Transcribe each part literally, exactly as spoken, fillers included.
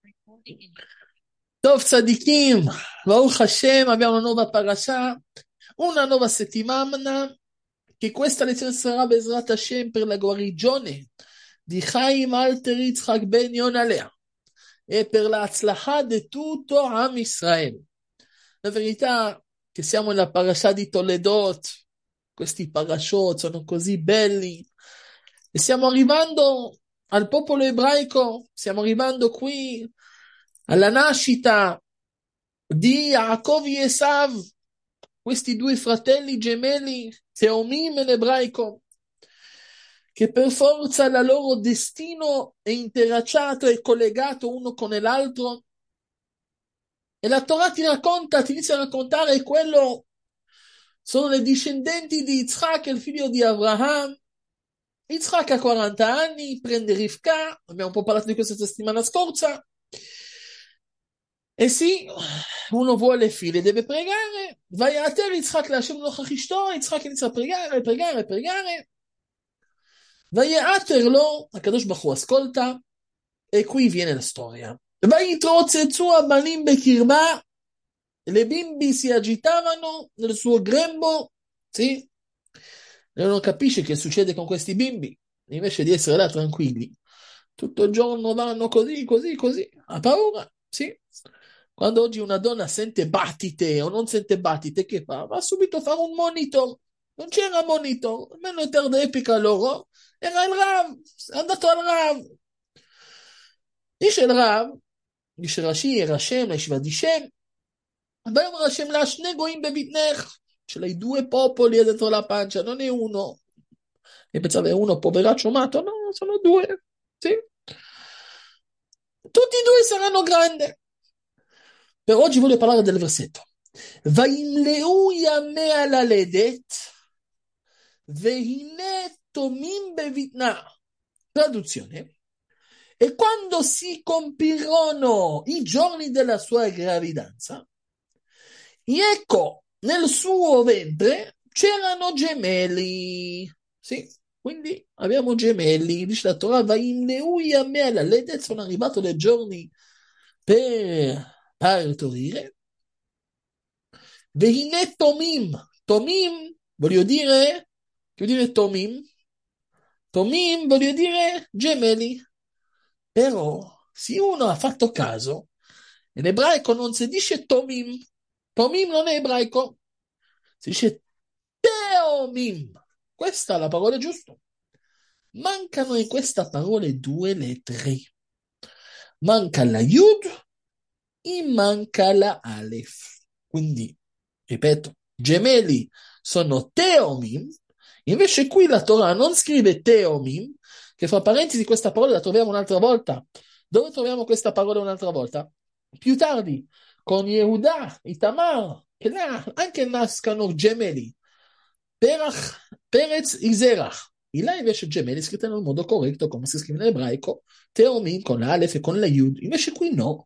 Tov Tzadikim, Baruch Hashem, abbiamo una nuova parasha, una nuova settimana, che questa lezione sarà Bezrat Hashem per la guarigione di Chaim Alter Yitzchak Ben Yonalea e per la Atzlacha di tutto Am Israel. La verità è che siamo nella parasha di Toledot, questi parashot sono così belli e stiamo arrivando al popolo ebraico, stiamo arrivando qui alla nascita di Yaakov e Esav, questi due fratelli gemelli, Teomim in ebraico, che per forza il loro destino è interacciato e collegato uno con l'altro. E la Torah ti racconta, ti inizia a raccontare quello, sono le discendenti di Yitzhak, il figlio di Abraham. Yitzhak ha quaranta anni, prende Rivka, abbiamo un po' parlato di questa settimana scorsa. E sì, uno vuole figli, deve pregare. Vai a te, Yitzhak, lasciamo lo chachishto, Yitzhak inizia a pregare, pregare, pregare. Vai a terlo, Akadosh Baruch Hu ascolta, e qui viene la storia. Vai trozzetsu abanim bekirba, le bimbi si agitavano nel suo grembo, sì? E non capisce che succede con questi bimbi, invece di essere là tranquilli. Tutto il giorno vanno così, così, così, ha paura, sì? Quando oggi una donna sente battite o non sente battite, che fa? Va subito a fare un monitor. Non c'era monitor, almeno in terra epica loro, era il Rav, è andato al Rav. Dice il Rav, dice Rashi, era Hashem, la yeshiva di Shem, ויאמר השם לה שני גויים בבטנך, ce l'hai due popoli dentro la pancia, non è uno. E pensava è uno poveraccio matto, no, sono due, sì. Tutti e due saranno grandi. Per oggi voglio parlare del versetto. וימלאו ימיה ללדת, והנה תומים בבטנה. Traduzione. E quando si compirono i giorni della sua gravidanza, ecco, nel suo ventre c'erano gemelli. Sì, quindi abbiamo gemelli. Dice la Torah, וימלאו ימיה ללדת, sono arrivati dei giorni per partorire. Vehine tomim. Tomim, voglio dire, voglio dire tomim. Tomim, voglio dire gemelli. Però, se uno ha fatto caso, in ebraico non si dice tomim. Tomim non è ebraico. Si dice teomim. Questa è la parola giusta. Mancano in questa parola due lettere. Manca la Yud e manca la Aleph. Quindi, ripeto, gemelli sono teomim, invece qui la Torah non scrive teomim, che fra parentesi questa parola la troviamo un'altra volta. Dove troviamo questa parola un'altra volta? Più tardi, con Yehuda, Itamar, che là anche nascano gemelli. Perach, Perez, Iserach. E là invece gemelli scritte nel modo corretto, come si scrive in ebraico, teomim con l'Alef e con la Yud. Invece qui no.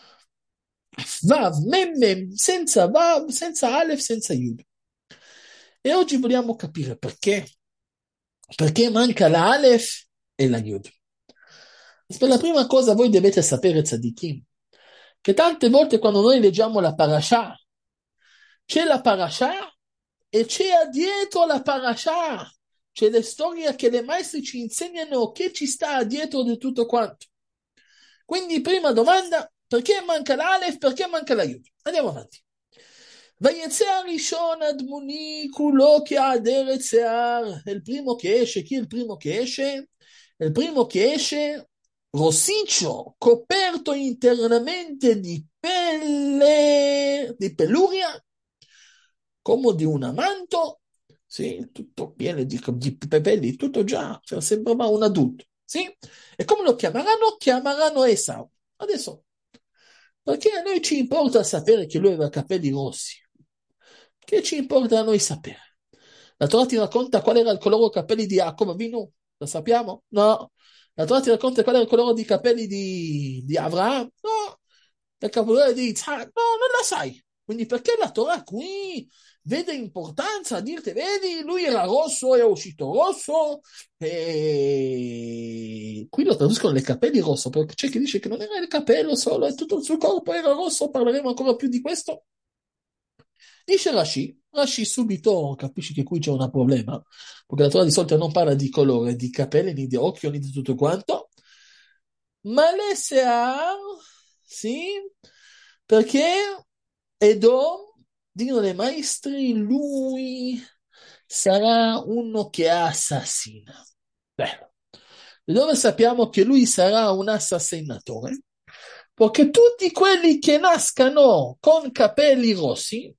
Vav, mem, mem, senza Vav, senza Alef, senza Yud. E oggi vogliamo capire perché. Perché manca la Alef e la Yud. Per la prima cosa voi dovete sapere, tzadikim, che tante volte quando noi leggiamo la parasha, c'è la parasha e c'è dietro la parasha, c'è la storia che le maestre ci insegnano che ci sta dietro di tutto quanto. Quindi prima domanda, perché manca l'Alef, perché manca la Yud? Andiamo avanti. ויצא הראשון הדמוני כולו כעדר שיער. Il primo che esce, chi è il primo che esce? Il primo che esce, rossiccio, coperto internamente di pelle, di peluria, come di un manto, sì, tutto pieno di, di peli, tutto già, cioè, sembrava un adulto, sì? E come lo chiameranno? Chiameranno Esau. Adesso, perché a noi ci importa sapere che lui aveva capelli rossi? Che ci importa a noi sapere? La Torah ti racconta qual era il colore dei capelli di Jacob Avinu? Lo sappiamo? No. La Torah ti racconta qual era il colore dei capelli di, di Abraham? No. Il colore di Yitzhak? No, non la sai. Quindi perché la Torah qui vede importanza a dirti, vedi, lui era rosso, è uscito rosso, e qui lo traducono le capelli rosso, perché c'è chi dice che non era il capello solo, e tutto il suo corpo era rosso, parleremo ancora più di questo. Dice Rashi, Rashi subito capisci che qui c'è un problema, perché la Torah di solito non parla di colore, di capelli, né di occhio, né di tutto quanto, ma le Sear, sì, perché Edom, dicono le maestri, lui sarà uno che assassina. Beh, da dove sappiamo che lui sarà un assassinatore? Perché tutti quelli che nascano con capelli rossi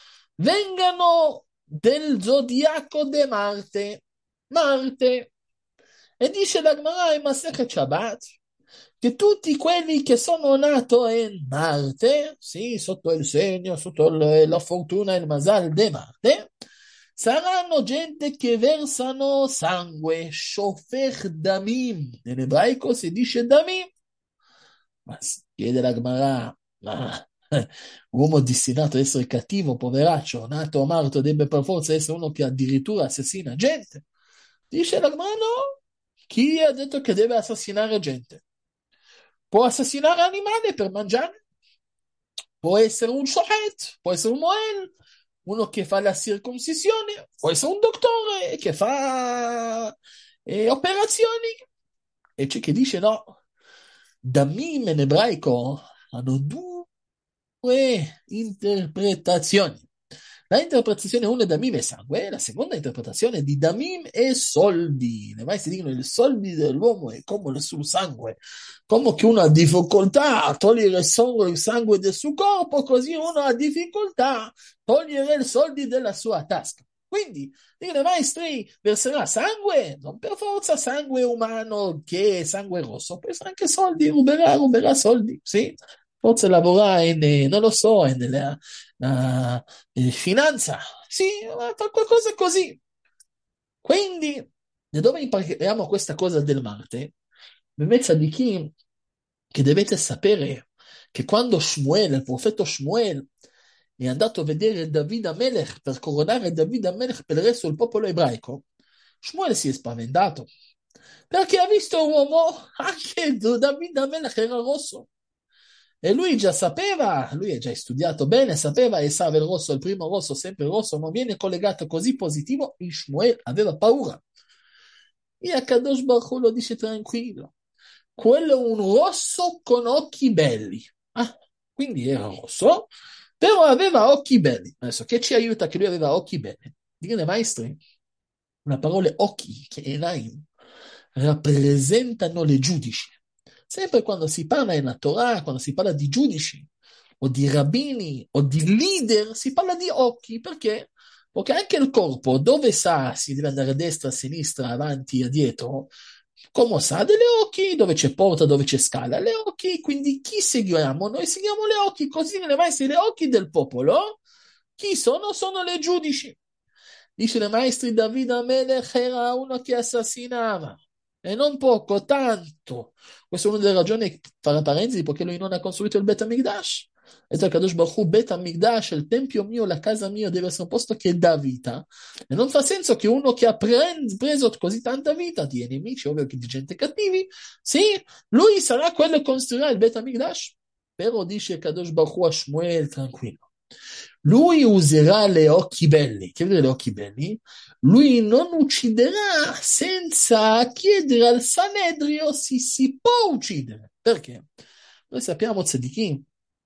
vengano del zodiaco di Marte. Marte. E dice la Gemara in Masechet Shabbat che tutti quelli che sono nati in Marte, sì, sotto il segno, sotto le, la fortuna e il Mazal di Marte, saranno gente che versano sangue, shofer damim. In ebraico si dice damim. Ma chiede la Gemara, ma uomo destinato ad essere cattivo, poveraccio, nato a Marte, debba per forza essere uno che addirittura assassina gente. Dice la Gemara, no. Chi ha detto che deve assassinare gente? Può assassinare animali per mangiare, può essere un shohet, può essere un moel, uno che fa la circoncisione, può essere un dottore che fa eh, operazioni. E c'è chi dice no, damim in ebraico hanno due interpretazioni. La interpretazione una è Damim e sangue, la seconda interpretazione di Damim e soldi. Le maestre dicono che i soldi dell'uomo è come sul sangue, come che uno ha difficoltà a togliere il sangue del suo corpo, così uno ha difficoltà a togliere i soldi della sua tasca. Quindi, dicono i maestri, verserà sangue, non per forza sangue umano che è sangue rosso, può essere anche soldi, ruberà, ruberà soldi, sì. Forse lavora in, non lo so, nella uh, in finanza, sì, fa qualcosa così. Quindi, da dove impariamo questa cosa del Marte? Bemezza di chi che dovete sapere che quando Shmuel, il profeta Shmuel, è andato a vedere David Amelech per coronare David Amelech per il resto del popolo ebraico, Shmuel si è spaventato perché ha visto un uomo, anche David Amelech era rosso. E lui già sapeva, lui ha già studiato bene, sapeva e sa il rosso, il primo rosso, sempre il rosso, non viene collegato così positivo, e Shmuel aveva paura. E a Kadosh Baruch Hu lo dice tranquillo, quello è un rosso con occhi belli. Ah, quindi era rosso, però aveva occhi belli. Adesso, che ci aiuta che lui aveva occhi belli? Dicono i maestri, la parola occhi, che enaim, rappresentano le giudici. Sempre quando si parla nella Torah, quando si parla di giudici, o di rabbini, o di leader, si parla di occhi. Perché? Perché anche il corpo, dove sa si deve andare a destra, a sinistra, avanti e dietro, come sa, delle occhi, dove c'è porta, dove c'è scala, le occhi. Quindi chi seguiamo? Noi seguiamo le occhi, così nelle maestri le occhi del popolo. Chi sono? Sono le giudici. Dice le maestri, David Amelech era uno che assassinava. E non poco, tanto. Questa è una delle ragioni, fra parentesi, perché lui non ha costruito il Bet HaMikdash. E il Kadosh Baruch Hu, Bet HaMikdash, il tempio mio, la casa mia, deve essere un posto che dà vita. E non fa senso che uno che ha preso così tanta vita di nemici, ovvio che di gente cattivi, sì, lui sarà quello che costruirà il Bet HaMikdash. Però dice Kadosh Baruch Hu a Shmuel, tranquillo. Lui userà le occhi belli. Che vuol dire le occhi belli? Lui non ucciderà senza chiedere al Sanedrio se si può uccidere. Perché? Noi sappiamo, Tzadikim,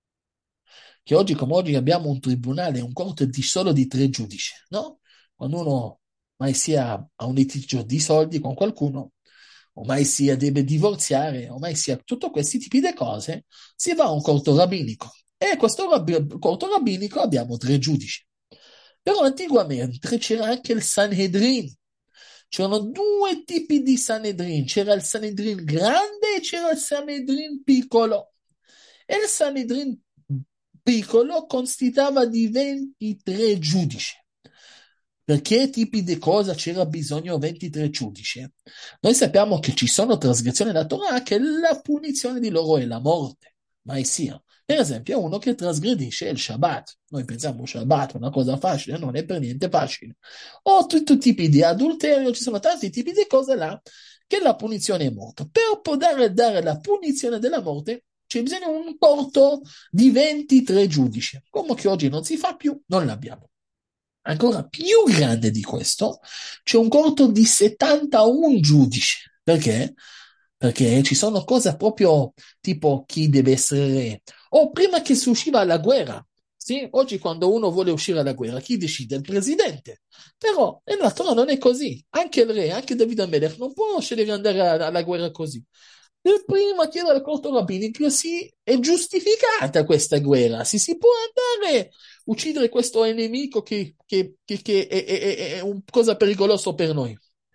che oggi come oggi abbiamo un tribunale, un corte di solo di tre giudici, no? Quando uno mai sia a un litigio di soldi con qualcuno, o mai sia deve divorziare, o mai sia tutti questi tipi di cose, si va a un corto rabbinico. E a questo rab- corto rabbinico abbiamo tre giudici. Però anticamente c'era anche il Sanhedrin. C'erano due tipi di Sanhedrin. C'era il Sanhedrin grande e c'era il Sanhedrin piccolo. E il Sanhedrin piccolo constava di ventitré giudici. Per che tipi di cosa c'era bisogno ventitré giudici? Noi sappiamo che ci sono trasgressioni della Torah che la punizione di loro è la morte, mai sia. Per esempio, è uno che trasgredisce il Shabbat. Noi pensiamo Shabbat è una cosa facile, non è per niente facile. O tutti i tipi di adulterio, ci sono tanti tipi di cose là che la punizione è morte. Per poter dare la punizione della morte c'è bisogno di un corto di ventitré giudici. Come che oggi non si fa più, non l'abbiamo. Ancora più grande di questo, c'è un corto di settantuno giudici. Perché? Perché ci sono cose proprio tipo chi deve essere re. O prima che si usciva alla guerra. Sì? Oggi quando uno vuole uscire alla guerra, chi decide? Il presidente. Però nella Torah non è così. Anche il re, anche David Amelech non può scegliere di andare alla, alla guerra così. Il primo chiede al corto rabbinico se è giustificata questa guerra, se si può andare a uccidere questo nemico che, che, che, che è, è, è, è una cosa pericolosa per noi.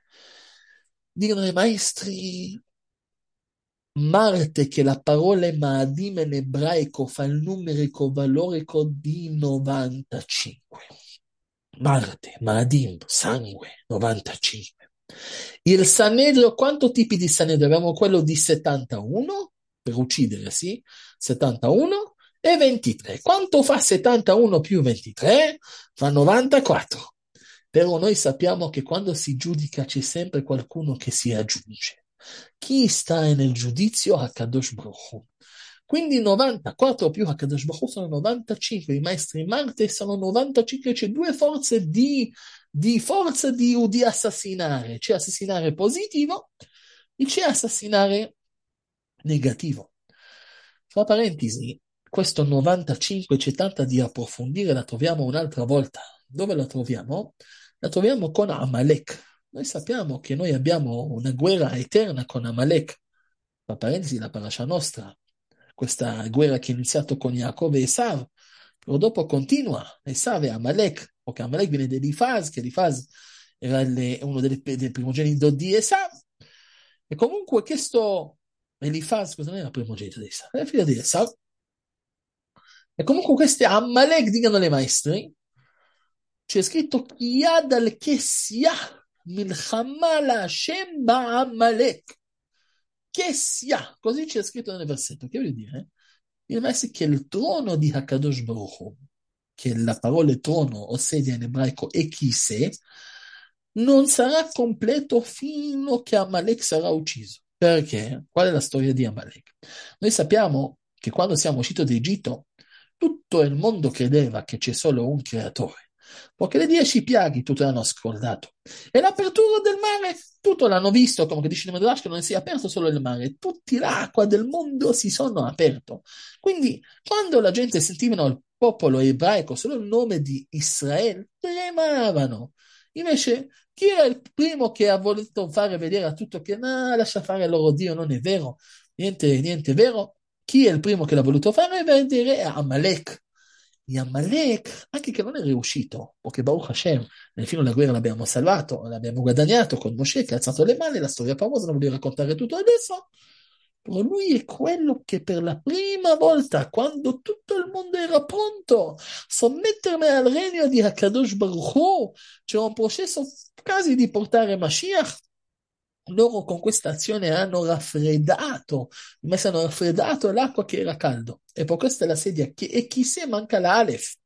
Dicono i maestri, Marte, che la parola Maadim in ebraico fa il numerico valorico di novantacinque. Marte, Maadim, sangue, novantacinque. Il Sanedrio, quanti tipi di Sanedrio? Abbiamo quello di settantuno, per uccidere, sì, settantuno, e ventitré. Quanto fa settantuno più ventitré? Fa novantaquattro. Però noi sappiamo che quando si giudica c'è sempre qualcuno che si aggiunge. Chi sta nel giudizio? Hakadosh Baruch Hu. Quindi novantaquattro più Hakadosh Baruch Hu sono novantacinque, i maestri Marte sono novantacinque, c'è due forze di, di forza di, di assassinare, c'è assassinare positivo e c'è assassinare negativo. Fra parentesi, questo novantacinque c'è tanta di approfondire, la troviamo un'altra volta. Dove la troviamo? La troviamo con Amalek. Noi sappiamo che noi abbiamo una guerra eterna con Amalek. Tra parentesi, la parasha nostra, questa guerra che è iniziata con Jacob e Esav, però dopo continua, Esav e Amalek, perché Amalek viene da Elifaz, che Elifaz era il, uno dei, dei primogeniti di Esav, e comunque questo Elifaz, cosa non era primogenito di Esav? Era figlio di Esav, e comunque questi Amalek, dicono le maestri, c'è scritto Yad al-Kesiah, Milchama la Hashem ba-Amalek. Kessia, così c'è scritto nel versetto. Che vuol dire? Il versetto che il trono di Hakadosh Baruch Hu, che la parola trono o sedia in ebraico è Kiseh, non sarà completo fino che Amalek sarà ucciso. Perché? Qual è la storia di Amalek? Noi sappiamo che quando siamo usciti d'Egitto, tutto il mondo credeva che c'è solo un creatore. Perché le dieci piaghe tutto l'hanno scordato. E l'apertura del mare, tutto l'hanno visto, come dice il Midrash, che non si è aperto solo il mare, tutta l'acqua del mondo si sono aperto. Quindi, quando la gente sentivano il popolo ebraico, solo il nome di Israele, tremavano. Invece, chi era il primo che ha voluto fare vedere a tutto che no, lascia fare il loro Dio, non è vero, niente, niente vero? Chi è il primo che l'ha voluto fare vedere? È Amalek. E Amalek, anche che non è riuscito, perché Baruch Hashem, nel fine della guerra l'abbiamo salvato, l'abbiamo guadagnato con Moshe che ha alzato le mani, la storia famosa, non voglio raccontare tutto adesso, però lui è quello che per la prima volta, quando tutto il mondo era pronto a sommettermi al regno di Hakadosh Baruch Hu, c'era un processo quasi di portare Mashiach, loro con questa azione hanno raffreddato, invece hanno raffreddato l'acqua che era caldo. E per questa è la sedia. E chi se manca la Aleph.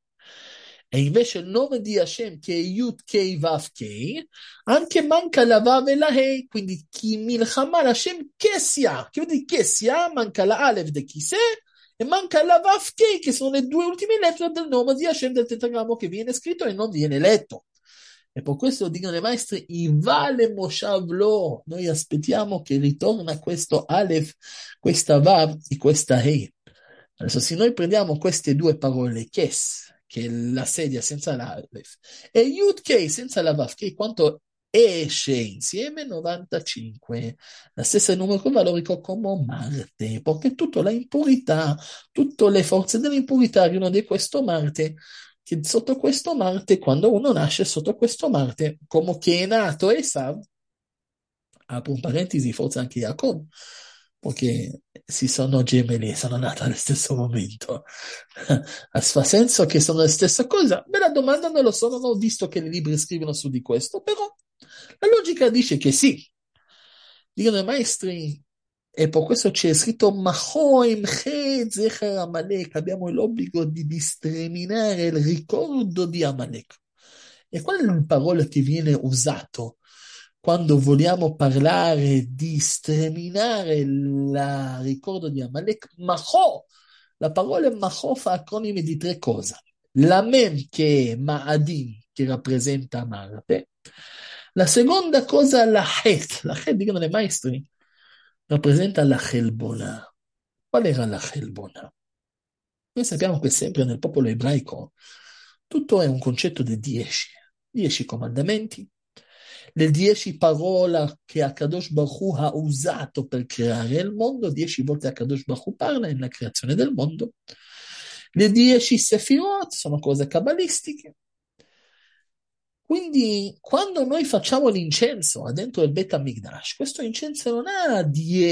E invece il nome di Hashem, che è Yud Kei Vav Kei, anche manca la Vav e la Hei. Quindi chi milchama Hashem Kesia. Che vuol dire Kesia? Manca la Aleph de Kiseh e manca la Vav Kei, che sono le due ultime lettere del nome di Hashem del tetragrammo che viene scritto e non viene letto. E per questo dicono i maestri, Ivale Moshavlo, noi aspettiamo che ritorna questo Aleph, questa Vav e questa Hei. Adesso se noi prendiamo queste due parole, Kes, che è la sedia senza l'Aleph, e Yud Kei senza la Vav, che quanto esce insieme? novantacinque. La stessa numero valorico come Marte, perché tutta la impurità, tutte le forze dell'impurità arrivano di questo Marte, che sotto questo Marte, quando uno nasce sotto questo Marte, come che è nato Esav, apro un parentesi, forse anche Jacob, perché si sono gemelli, sono nati allo stesso momento. Fa senso che sono la stessa cosa? Beh, la domanda non lo so, non ho visto che i libri scrivono su di questo, però la logica dice che sì. Dicono i maestri, E per questo c'è scritto Mahoim Chet Zecher Amalek, abbiamo l'obbligo di, di sterminare il ricordo di Amalek. E qual è la parola che viene usato quando vogliamo parlare di sterminare il ricordo di Amalek? Maho. La parola Maho fa acronimi di tre cose. La Mem che è Ma'adim, che rappresenta Marte. La seconda cosa, la Het. La Het, dicono i maestri, rappresenta la Chelbona. Qual era la Chelbona? Noi sappiamo che sempre nel popolo ebraico tutto è un concetto di dieci, dieci comandamenti, le dieci parole che Akadosh Baruch Hu ha usato per creare il mondo, dieci volte Akadosh Baruch Hu parla nella creazione del mondo, le dieci sefirot sono cose cabalistiche. Quindi, quando noi facciamo l'incenso dentro il Bet HaMikdash, questo incenso non ha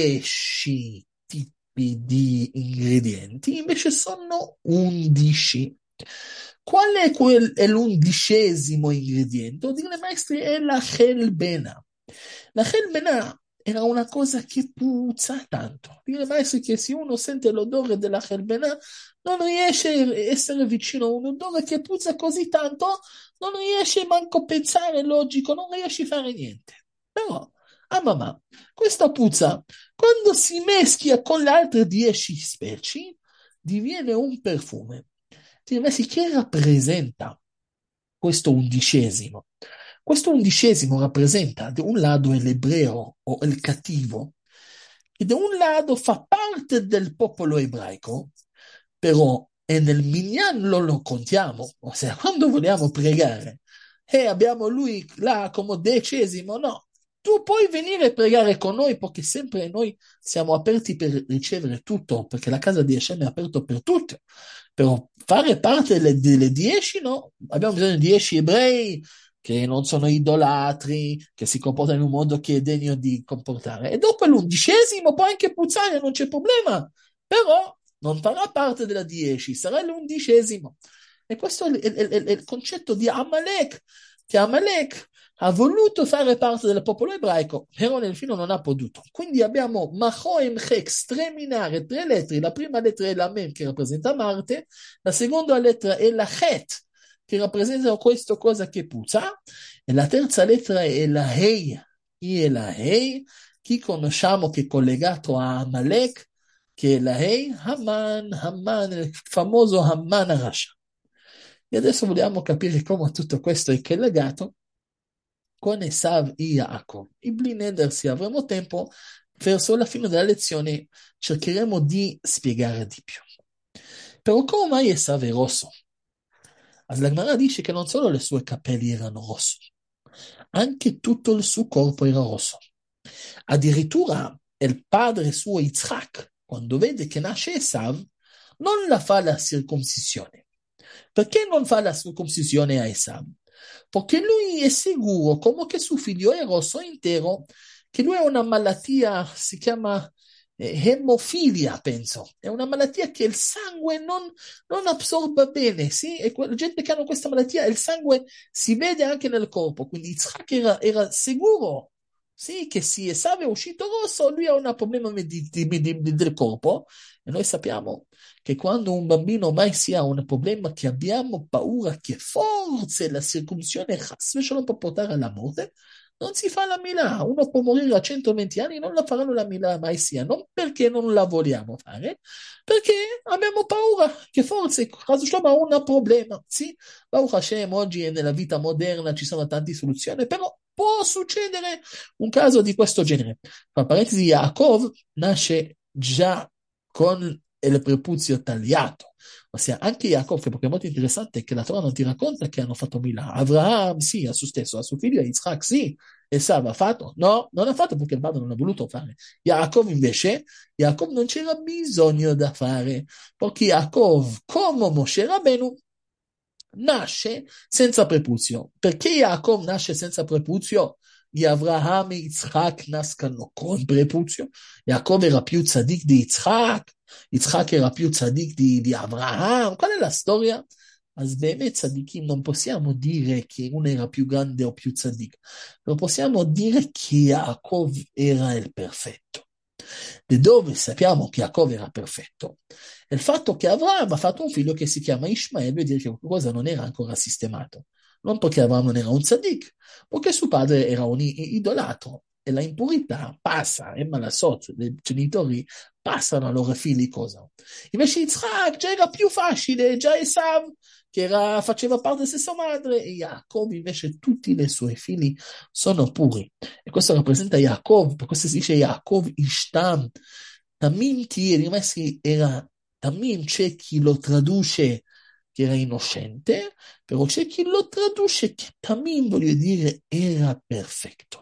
dieci tipi di ingredienti, invece sono undici. Qual è, quel, è l'undicesimo ingrediente? Dicono i maestri, è la chelbena. La chelbena era una cosa che puzza tanto. Dicono i maestri che se uno sente l'odore della chelbena, non riesce a essere vicino a un odore che puzza così tanto, non riesce manco a pensare logico, non riesce a fare niente. Però, a mamma, questa puzza, quando si meschia con le altre dieci specie, diviene un perfume. Diresti, che rappresenta questo undicesimo? Questo undicesimo rappresenta, da un lato, l'ebreo o il cattivo, che da un lato fa parte del popolo ebraico, però e nel minyan non lo contiamo, ossia quando vogliamo pregare e abbiamo lui là come decesimo, no, tu puoi venire a pregare con noi perché sempre noi siamo aperti per ricevere tutto, perché la casa di Hashem è aperta per tutti, però fare parte delle, delle dieci, no, abbiamo bisogno di dieci ebrei che non sono idolatri, che si comportano in un modo che è degno di comportare, e dopo l'undicesimo può anche puzzare, non c'è problema, però non farà parte della dieci, sarà l'undicesimo. E questo è il, è, è, è il concetto di Amalek, che Amalek ha voluto fare parte del popolo ebraico, però nel fine non ha potuto. Quindi abbiamo Mahoem Chek, sterminare tre lettere, la prima lettera è la Mem, che rappresenta Marte, la seconda lettera è la Het, che rappresenta questo cosa che puzza, e la terza lettera è la Hei. Chi è la Hei? Chi conosciamo che è collegato a Amalek, che è la Hei? Haman, Haman, il famoso Haman Rasha. E adesso vogliamo capire come tutto questo è collegato con Esav e Yaakov. E blinendersi avremo tempo, verso la fine della lezione cercheremo di spiegare di più. Però come mai Esav è rosso? La Gemara dice che non solo le sue capelli erano rossi, anche tutto il suo corpo era rosso. Addirittura il padre suo Yitzhak, quando vede che nasce Esav, non la fa la circoncisione. Perché non fa la circoncisione a Esav? Perché lui è sicuro, come che suo figlio è rosso intero, che lui ha una malattia, si chiama eh, emofilia, penso. È una malattia che il sangue non, non assorba bene, sì? E la gente che ha questa malattia, il sangue si vede anche nel corpo. Quindi Yitzhak era, era sicuro, sì, che se Esav è uscito rosso, lui ha un problema di, di, di, di, del corpo. E noi sappiamo che quando un bambino mai si ha un problema che abbiamo paura che forse la circoncisione non può portare alla morte, non si fa la Milà. Uno può morire a centoventi anni, non la faranno la Milà mai sia, non perché non la vogliamo fare, perché abbiamo paura che forse ha un problema. Sì, Baruch Hashem, oggi nella vita moderna ci sono tante soluzioni, però può succedere un caso di questo genere. Tra parentesi, Yaakov nasce già con il prepuzio tagliato, ossia anche Jacob, che è molto interessante che la Torah non ti racconta che hanno fatto Milà. Abraham sì, a suo stesso, a suo figlio Yitzhak sì, Esav ha fatto? No, non ha fatto perché il padre non ha voluto fare. Jacob invece, Jacob non c'era bisogno da fare, perché Jacob, come Moshe Rabbeinu, nasce senza prepuzio. Perché Jacob nasce senza prepuzio? Gli Avraham e Yitzhak nascono con prepuzio. Jacob era più tzaddik di Yitzhak, Yitzhak era più tzaddik di, di Avraham. Qual è la storia? As באמת צדיקים non possiamo dire che uno era più grande o più tzaddik, non possiamo dire che Yaakov era il perfetto. di dove sappiamo che Yaakov era perfetto, è il fatto che Avraham ha fatto un figlio che si chiama Ishmael, vuol dire che qualcosa non era ancora sistemato. Non perché Avraham non era un tzaddik, perché suo padre era un idolatro. E la impurità passa, e malasot, i genitori passano ai loro figli cosa. Invece Yitzhak già era più facile, già Esav, che era, faceva parte della stessa madre, e Yaakov invece tutti i suoi figli sono puri. E questo rappresenta Yaakov, per questo si dice Yaakov Ishtam. Tamim Tieri, era Tamim, c'è chi lo traduce che era innocente, però c'è chi lo traduce che Tamim, voglio dire, era perfetto.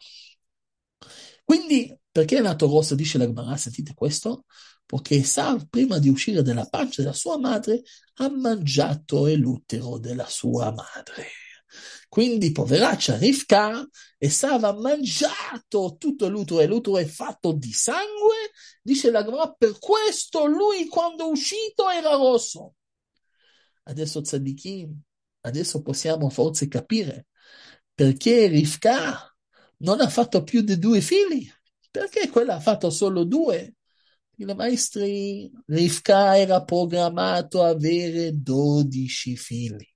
Quindi, perché è nato rosso, dice la Gemara, sentite questo? Perché Esav, prima di uscire dalla pancia della sua madre, ha mangiato l'utero della sua madre. Quindi, poveraccia Rivka, Esav ha mangiato tutto l'utero e l'utero è fatto di sangue, dice la Gemara, per questo lui quando è uscito era rosso. Adesso tzadikim, adesso possiamo forse capire perché Rivka non ha fatto più di due figli, perché quella ha fatto solo due. I maestri, Rivka era programmato a avere dodici figli.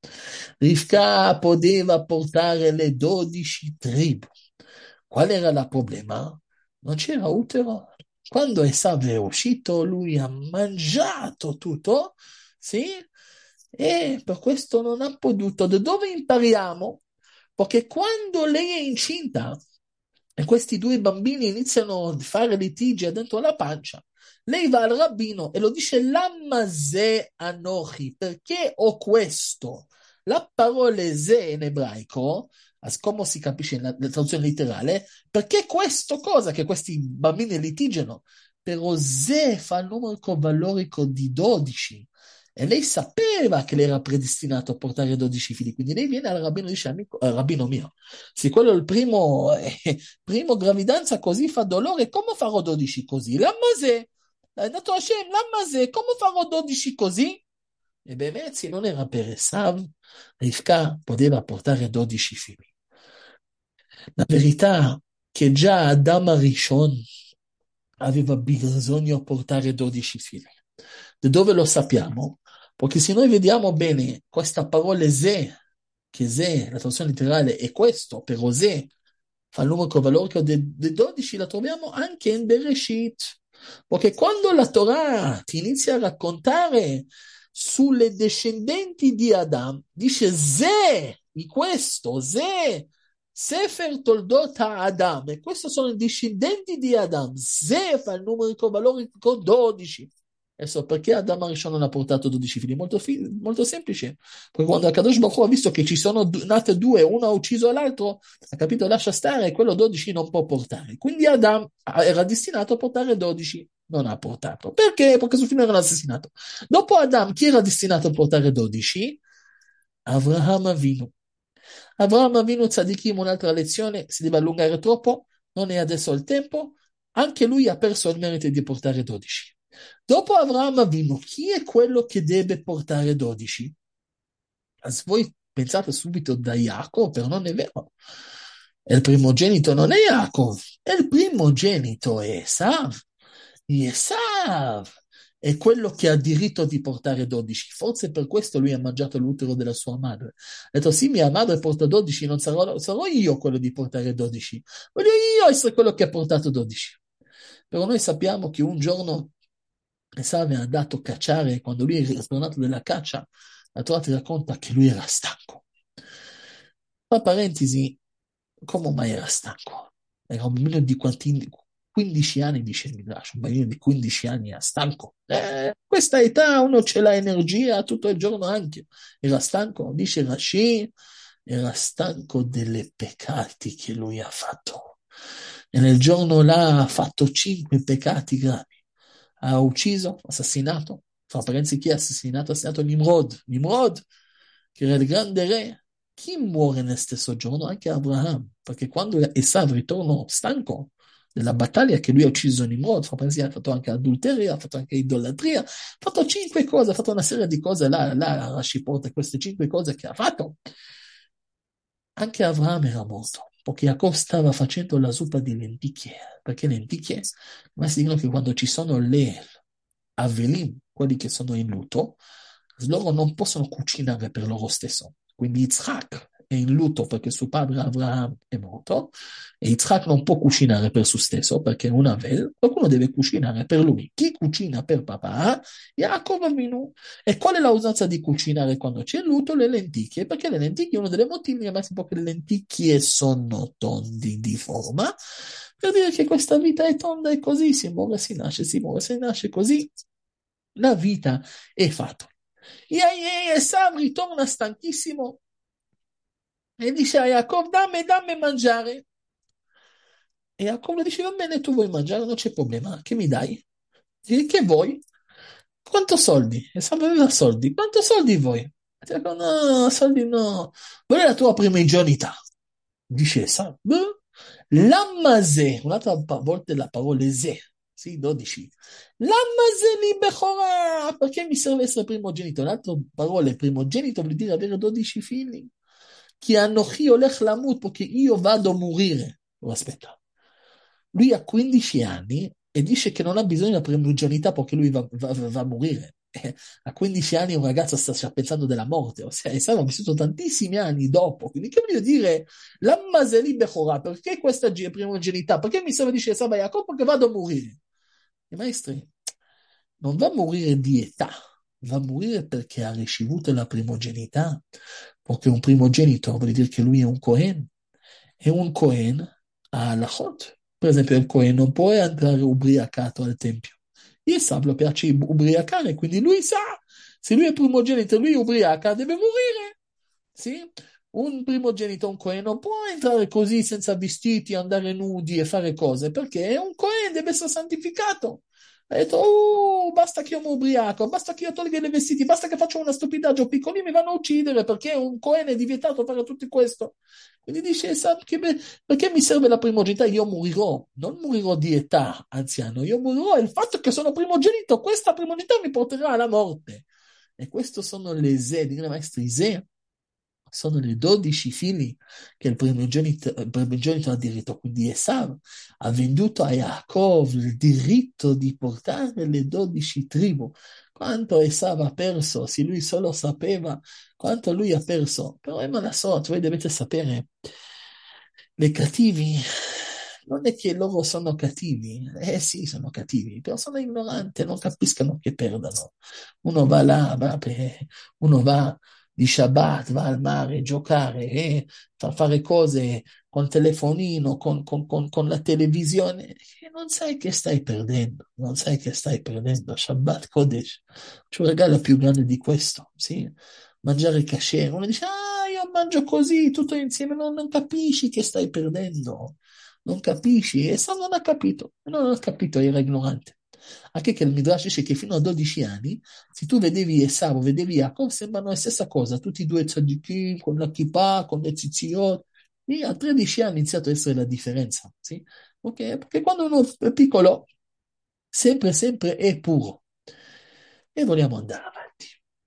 Rivka poteva portare le dodici tribù. Qual era il problema? Non c'era utero. Quando Esav è uscito, lui ha mangiato tutto, sì? E per questo non ha potuto. Da dove impariamo? Perché quando lei è incinta e questi due bambini iniziano a fare litigi dentro la pancia, lei va al rabbino e lo dice Lamazè Anochi, perché ho questo? La parola ze in ebraico, come si capisce nella traduzione letterale, perché questo cosa che questi bambini litigiano? Però ze fa il numero valorico di dodici. E lei sapeva che lei era predestinato a portare dodici figli, quindi lei viene al rabbino e dice, amico, eh, rabbino mio, se quello è il primo, eh, primo gravidanza così fa dolore, come farò dodici così? L'ammasè, è andato a Hashem, l'ammasè, come farò dodici così? E beh, se non era per Esav, Rivka poteva portare dodici figli. La verità è che già Adam Arishon aveva bisogno di portare dodici figli. Da dove lo sappiamo? Perché se noi vediamo bene questa parola ze, che ze, la traduzione letterale è questo, però ze fa il numero valorico di dodici, la troviamo anche in Bereshit. Perché quando la Torah ti inizia a raccontare sulle discendenti di Adam, dice ze, di questo, ze, Sefer Toldot Adam, e questi sono i discendenti di Adam. Ze fa il numerico valorico dodici. Adesso, perché Adam Arishon non ha portato dodici figli? Molto, fi- molto semplice. Perché quando Akadosh Baruch Hu ha visto che ci sono d- nate due, uno ha ucciso l'altro, ha capito, lascia stare, e quello dodici non può portare. Quindi Adam era destinato a portare dodici, non ha portato. Perché? Perché suo figlio era un assassinato. Dopo Adam, chi era destinato a portare dodici? Avraham Avinu. Avraham Avinu Tzadikim, un'altra lezione, si deve allungare troppo, non è adesso il tempo, anche lui ha perso il merito di portare dodici. Dopo Avraham Avinu, chi è quello che deve portare dodici? Voi pensate subito da Jacob, però non è vero. Il primogenito non è Jacob, il primogenito è Esav. Esav è quello che ha diritto di portare dodici. Forse per questo lui ha mangiato l'utero della sua madre. Ha detto, sì, mia madre porta dodici, non sarò, sarò io quello di portare dodici. Voglio io essere quello che ha portato dodici. Però noi sappiamo che un giorno Esav è andato a cacciare, quando lui è tornato dalla caccia, la Torah ti racconta che lui era stanco. Tra parentesi, come mai era stanco? Era un bambino di quanti, quindici anni, dice il Midrash, un bambino di quindici anni era stanco. Eh, questa età uno ce l'ha energia tutto il giorno anche. Era stanco, dice Rashi, era stanco delle peccati che lui ha fatto. E nel giorno là ha fatto cinque peccati gravi. Ha ucciso, assassinato, fra parentesi chi ha assassinato? Ha assassinato Nimrod. Nimrod, che era il grande re. Chi muore nel stesso giorno? Anche Abraham, perché quando Esav ritornò stanco della battaglia che lui ha ucciso Nimrod, fra parentesi ha fatto anche adulterio, ha fatto anche idolatria, ha fatto cinque cose, ha fatto una serie di cose, là, là Rashi porta queste cinque cose che ha fatto. Anche Abraham era morto. perché Jacob stava facendo la zuppa di lenticchie, perché lenticchie, ma si dicono che quando ci sono le avelim, quelli che sono in lutto, loro non possono cucinare per loro stesso. Quindi Yitzhak è in lutto perché suo padre Abraham è morto e Yitzhak non può cucinare per se stesso perché è un Avel, qualcuno deve cucinare per lui. Chi cucina per papà? Jacob Avinu. E qual è la usanza di cucinare quando c'è il lutto? Le lenticchie, perché le lenticchie, uno delle motivi, ma si può che le lenticchie sono tondi di forma, per dire che questa vita è tonda e così, si muore, si nasce, si muore, si nasce così. La vita è fatta. E aí Esav ritorna stanchissimo e dice a Jacob, dammi, dammi mangiare. E Jacob le dice, va bene, tu vuoi mangiare, non c'è problema, che mi dai? Dice, che vuoi? Quanto soldi? Esav aveva soldi, quanto soldi vuoi? Dico, no, soldi no, vuoi la tua primogenitura? Dice Esav, "Beh, Lammazè, un'altra pa- volta la parola ze, sì, dodici. Lammazè li bechorà, perché mi serve essere primogenito? Un'altra parola, primogenito vuol dire avere dodici figli. Chi anochi olech lamut, perché io vado a morire. Oh, aspetta, lui ha quindici anni e dice che non ha bisogno della primogenitura perché lui va, va- va a morire. Eh, a quindici anni un ragazzo sta già pensando della morte, ossia, Esau ha vissuto tantissimi anni dopo, quindi che voglio dire, la Maseli Bechorà, perché questa gi- primogenità? Perché mi serve dice Esau a Jacopo perché vado a morire? I maestri, non va a morire di età, va a morire perché ha ricevuto la primogenità, perché un primogenito vuol dire che lui è un Cohen, e un Cohen ha halachot. Per esempio, il Cohen non può entrare ubriacato al tempio. E Esau piace ubriacare, quindi lui sa, se lui è primogenito e lui ubriaca, deve morire. Sì? Un primogenito, un Cohen, non può entrare così senza vestiti, andare nudi e fare cose, perché è un Cohen, deve essere santificato. Ha detto, oh, basta che io mi ubriaco, basta che io tolga i vestiti, basta che faccio una stupidaggine, piccoli mi vanno a uccidere perché un Cohen è vietato fare tutto questo. Quindi dice, sa, che be- perché mi serve la primogenità? Io morirò, non morirò di età anziano, io morirò, e il fatto che sono primogenito, questa primogenità mi porterà alla morte. E queste sono le ze, dicono i maestri ze, sono le dodici figli che il primogenito, il primogenito ha diritto. Quindi Esav ha venduto a Yaakov il diritto di portare le dodici tribù. Quanto Esav ha perso, se lui solo sapeva quanto lui ha perso. Però è malasot, voi dovete sapere, le cattivi non è che loro sono cattivi, eh sì, sono cattivi, però sono ignoranti, non capiscono che perdono. Uno va là, va per- uno va di Shabbat, va al mare a giocare, e fa fare cose con telefonino, con, con- con- con la televisione, e non sai che stai perdendo, non sai che stai perdendo. Shabbat Kodesh, c'è un regalo più grande di questo, sì? Mangiare kasher, uno dice, ah, io mangio così, tutto insieme, non, non capisci che stai perdendo, non capisci, e Sam non ha capito, non ha capito, era ignorante. Anche che il Midrash dice che fino a dodici anni, se tu vedevi Esav, vedevi Jacob, sembrano la stessa cosa, tutti e due tzadikim, con la kippah, con le tzitzit, e a tredici anni ha iniziato a essere la differenza, sì? Ok? Perché quando uno è piccolo, sempre, sempre è puro. E vogliamo andare avanti.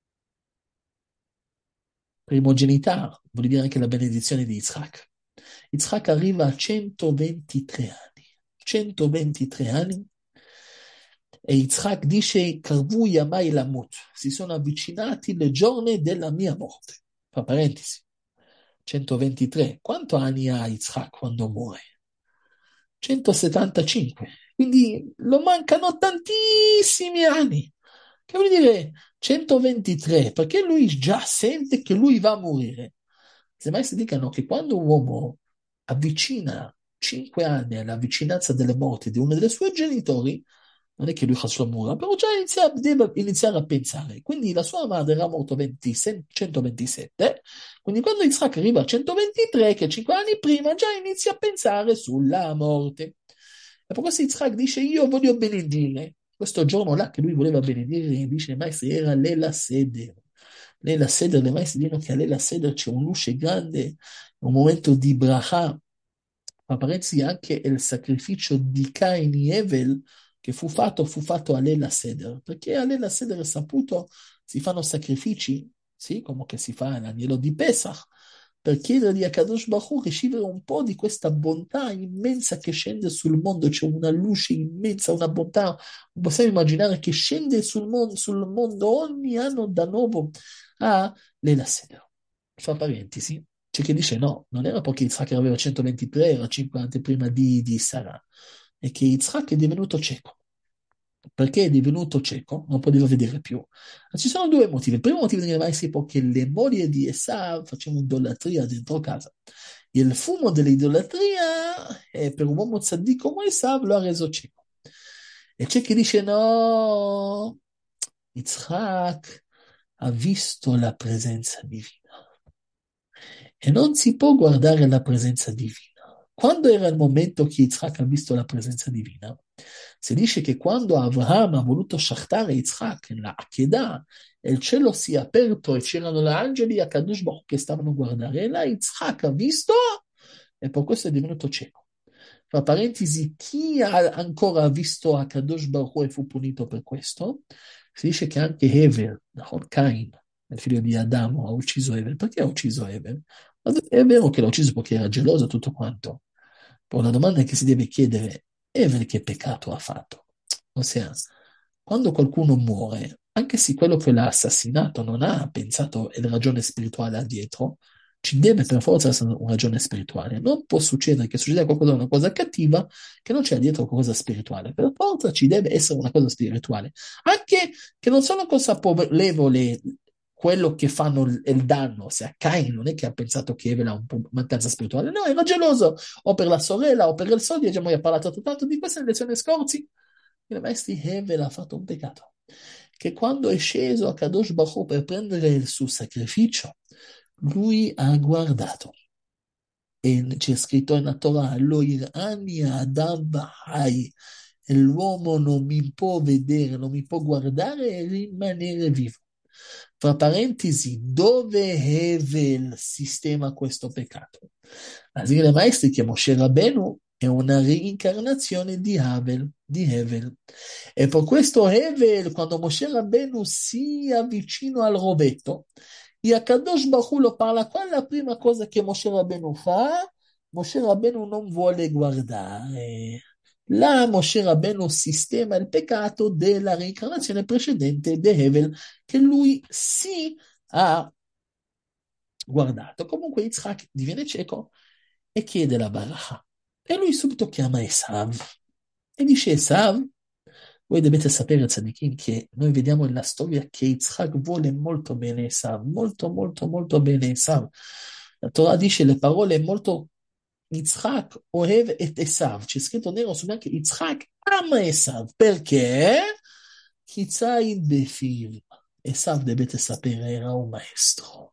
Primogenità vuol dire anche la benedizione di Yitzhak. Yitzhak arriva a centoventitré anni. centoventitré anni e Yitzhak dice, Karvu Yamai Lamut, si sono avvicinati le giorni della mia morte. Fra parentesi, centoventitré. Quanto anni ha Yitzhak quando muore? centosettantacinque. Quindi lo mancano tantissimi anni. Che vuol dire centoventitré? Perché lui già sente che lui va a morire. Semmai si dicano che quando un uomo avvicina cinque anni alla vicinanza delle morti di uno dei suoi genitori, non è che lui sua mura, però già inizia, deve iniziare a pensare. Quindi la sua madre era morta ventisette, centoventisette, quindi quando Isaac arriva a centoventitré, che cinque anni prima, già inizia a pensare sulla morte. E per questo Isaac dice, io voglio benedire. Questo giorno là che lui voleva benedire, dice, il maestro era Lela Seder. Lela Seder, le maestri dicono che a Lela Seder c'è un luce grande, un momento di bracha, ma parentesi anche il sacrificio di Cain e Evel che fu fatto, fu fatto a Lela Seder, perché a Lela Seder è saputo, si fanno sacrifici, sì, come che si fa l'agnello di Pesach, per chiedergli a Kadosh Baruch Hu ricevere un po' di questa bontà immensa che scende sul mondo. C'è una luce immensa, una bontà, non possiamo immaginare, che scende sul mondo, sul mondo ogni anno da nuovo a Leila Seder. Fra parentesi, c'è chi dice no, non era perché Yitzhak aveva centoventitré, era cinque anni prima di, di Sarah, è che Yitzhak è divenuto cieco. Perché è divenuto cieco, non poteva vedere più. Ci sono due motivi. Il primo motivo deve essere perché le mogli di Esav facevano idolatria dentro casa. E il fumo dell'idolatria, eh, per un uomo tzaddik come Esav, lo ha reso cieco. E c'è chi dice no, Yitzhak ha visto la presenza divina. E non si può guardare la presenza divina. Quando era il momento che Yitzhak ha visto la presenza divina, si dice che quando Avraham ha voluto shachtare Yitzhak nella Akedah, il cielo si è aperto e c'erano gli angeli a Kadosh Baruch che stavano a guardare. E là Yitzhak ha visto e per questo è divenuto cieco. Tra parentesi, chi ha ancora visto a Kadosh Baruch e fu punito per questo? Si dice che anche Hevel, Cain, il figlio di Adamo, ha ucciso Hevel. Perché ha ucciso Hevel? È vero che l'ha ucciso perché era geloso e tutto quanto. Poi una domanda che si deve chiedere, Hevel che peccato ha fatto? Ossia, quando qualcuno muore, anche se quello che l'ha assassinato non ha pensato e la ragione spirituale ha dietro, ci deve per forza essere una ragione spirituale. Non può succedere che succeda qualcosa, una cosa cattiva, che non c'è dietro qualcosa spirituale. Per forza ci deve essere una cosa spirituale. Anche che non sono consapevole quello che fanno il, il danno, ossia Cain non è che ha pensato che Evel ha un po' mancanza spirituale, no, era geloso, o per la sorella, o per il soldi, abbiamo già parlato tanto di queste lezioni scorsi. Il maestro Hevel ha fatto un peccato, che quando è sceso a Kadosh Baruch Hu per prendere il suo sacrificio, lui ha guardato. E c'è scritto nella Torah, lo irani Adam Bahai, e l'uomo non mi può vedere, non mi può guardare e rimanere vivo. Fra parentesi, dove Hevel sistema questo peccato? La Asile Maestri che Moshe Rabbeinu è una reincarnazione di Havel, di Hevel. E per questo Hevel, quando Moshe Rabbeinu si avvicina al rovetto, e a Kadosh Baruch Hu lo parla, qual è la prima cosa che Moshe Rabbeinu fa? Moshe Rabbeinu non vuole guardare. Là Moshe Rabbeinu sistema il peccato della reincarnazione precedente di Hevel, che lui sì ha guardato. Comunque Yitzhak diviene cieco e chiede la baracha. E lui subito chiama Esav e dice Esav, voi dovete sapere, Tzadikim, che noi vediamo nella storia che Yitzhak vuole molto bene Esav, molto molto molto bene Esav. La Torah dice le parole molto Yitzhak ohev et Esav, c'è scritto nero su bianco Yitzhak ama Esav, perché? Chitzai befiv. Esav dovete sapere era un maestro.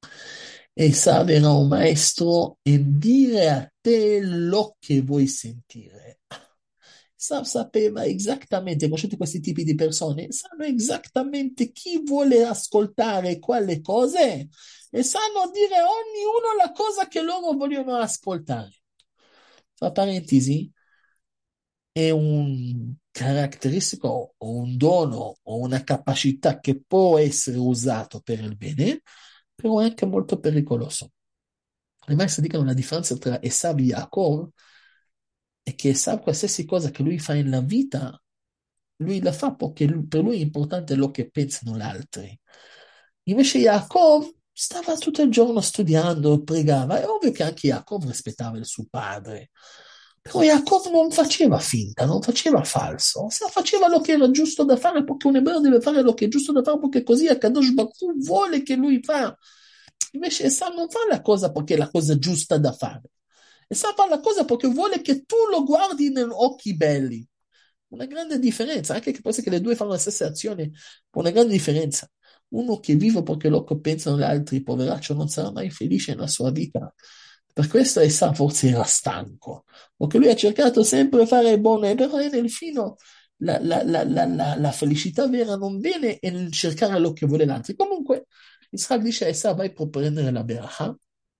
Esav era un maestro in dire a te lo che vuoi sentire. Esav sapeva esattamente, conoscete questi tipi di persone, sanno esattamente chi vuole ascoltare quale cose e sanno dire a ognuno la cosa che loro vogliono ascoltare. Tra parentesi, è un caratteristico o un dono o una capacità che può essere usato per il bene, però è anche molto pericoloso. Le maestre dicono la differenza tra Esav e Yaakov è che Esav qualsiasi cosa che lui fa nella vita, lui la fa perché per lui è importante quello che pensano gli altri. Invece Yaakov stava tutto il giorno studiando, pregava. È ovvio che anche Yaakov rispettava il suo padre. Però Yaakov non faceva finta, non faceva falso, se faceva lo che era giusto da fare, perché un ebreo deve fare lo che è giusto da fare, perché così Akadosh Baruch Hu vuole che lui fa. Invece Esav non fa la cosa perché è la cosa giusta da fare. Esav fa la cosa perché vuole che tu lo guardi negli occhi belli. Una grande differenza, anche che può essere che le due fanno la stessa azione, ma una grande differenza. Uno che vive perché lo che pensano gli altri, poveraccio, non sarà mai felice nella sua vita. Per questo Esav forse era stanco, perché lui ha cercato sempre di fare il buono, però nel fine la, la, la, la, la, la felicità vera non viene nel cercare quello che vuole l'altro. Comunque, Israele dice a Esav, vai per prendere la beracha,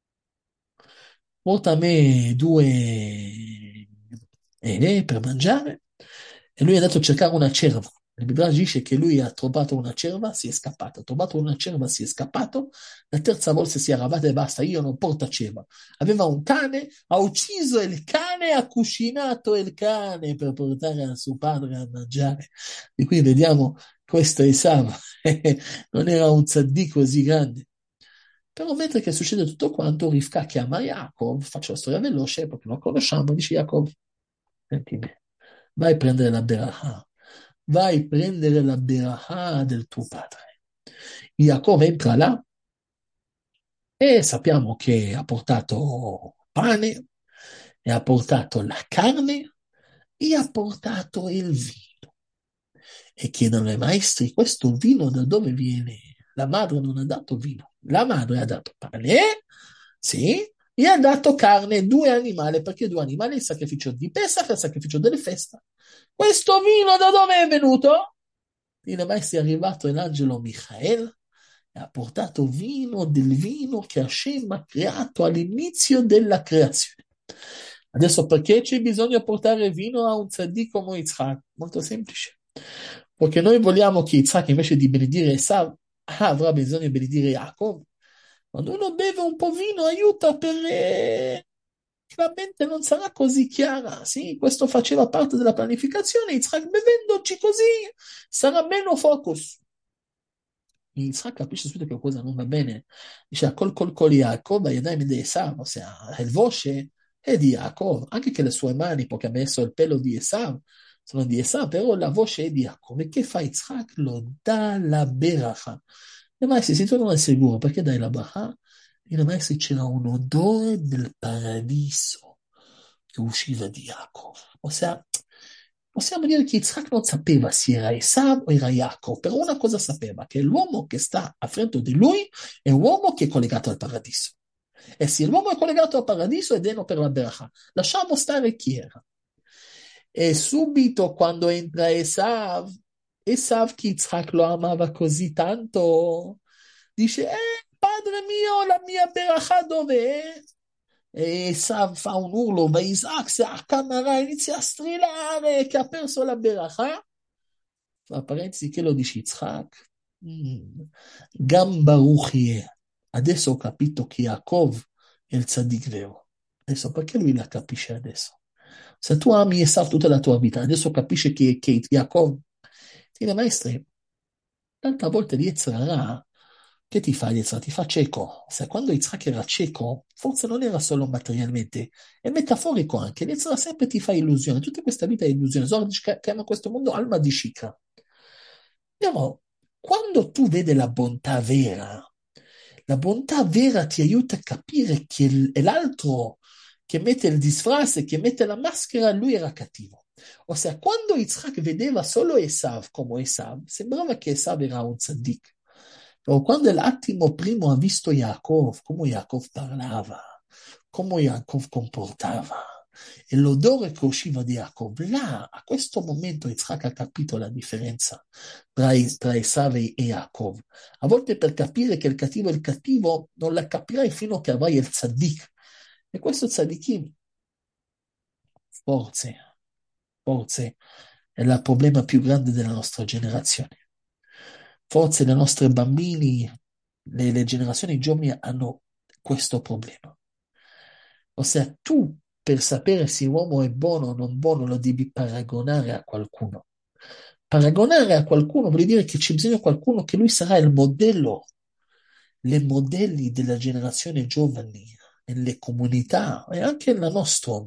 porta a me due ele per mangiare, e lui è andato a cercare una cerva. Il Midrash dice che lui ha trovato una cerva, si è scappato, ha trovato una cerva, si è scappato, la terza volta si è arrabbiato e basta, io non porto cerva. Aveva un cane, ha ucciso il cane, ha cucinato il cane per portare a suo padre a mangiare. Di qui vediamo questo Esav, non era un tzaddik così grande. Però mentre che succede tutto quanto, Rivka chiama Yaakov, faccio la storia veloce perché lo conosciamo, dice Yaakov, senti me, vai a prendere la beraha, vai a prendere la beraha del tuo padre. Yaakov entra là e sappiamo che ha portato pane, e ha portato la carne e ha portato il vino. E chiedono ai maestri, questo vino da dove viene? La madre non ha dato vino, la madre ha dato pane, sì, e ha dato carne, due animali, perché due animali, il sacrificio di Pesach e il sacrificio delle feste. Questo vino da dove è venuto? I maestri è arrivato l'angelo Michael e ha portato vino del vino che Hashem ha creato all'inizio della creazione. Adesso perché c'è bisogno di portare vino a un tzaddik come Yitzhak? Molto semplice. Perché noi vogliamo che Yitzhak invece di benedire Esav avrà bisogno di benedire Yaakov. Quando uno beve un po' vino aiuta per eh, la mente non sarà così chiara. Sì, questo faceva parte della pianificazione. Yitzhak bevendoci così sarà meno focus. Yitzhak capisce subito che qualcosa non va bene. Dice, col col col Yaakov, Yadayim di Esav, ossia il voce è di Yaakov, anche che le sue mani, perché ha messo il pelo di Esav, sono di Esav, però la voce è di Yaakov. E che fa Yitzhak? Lo dà la beracha. E maestri si tornano al sicuro, perché dai la beracha? E maestri c'era un odore del paradiso che usciva di Yaakov. Ossia, possiamo dire che Yitzhak non sapeva se era Esav o era Yaakov, però una cosa sapeva, che l'uomo che sta a fianco di lui è un uomo che è collegato al paradiso. E se l'uomo è collegato al paradiso è deno per la beracha. Lasciamo stare chi era. E subito quando entra Esav, Esav che Yitzhak lo amava così tanto, dice, eh, padre mio, la mia beracha dov'è? E Esav fa un urlo, ma Isaac si accamerà, inizia a strillare che ha perso la beracha. Fra parentesi, che lo dice Yitzhak? Mm. Gam Baruch Yeh. Adesso ho capito che Yaakov è il tzaddik vero. Adesso perché lui la capisce adesso? Se tu ami Esav tutta la tua vita, adesso capisce che, che Yaakov. Dire, maestri, tanta volta di Yetzirah, che ti fa Yetzirah? Ti fa cieco. Se quando Yitzhak era cieco, forse non era solo materialmente, è metaforico anche. Yetzirah sempre ti fa illusione. Tutta questa vita è illusione. Zohar chiama questo mondo alma di shikra. Andiamo, quando tu vedi la bontà vera, la bontà vera ti aiuta a capire che il- è l'altro che mette il disfrace, che mette la maschera, lui era cattivo. Ossia, quando Yitzhak vedeva solo Esav come Esav, sembrava che Esav era un tzaddik. Però quando l'attimo primo ha visto Yaakov, come Yaakov parlava, come Yaakov comportava, e l'odore che usciva di Yaakov, là, a questo momento Yitzhak ha capito la differenza tra, tra Esav e Yaakov. A volte per capire che il cattivo è il cattivo, non la capirai fino a che avrai il tzaddik. E questo tzaddikim, forse, forse, è il problema più grande della nostra generazione. Forse i nostri bambini, le, le generazioni giovani hanno questo problema. Ossia, tu per sapere se l'uomo è buono o non buono lo devi paragonare a qualcuno. Paragonare a qualcuno vuol dire che c'è bisogno di qualcuno che lui sarà il modello, le modelli della generazione giovani, nelle comunità e anche nella nostra.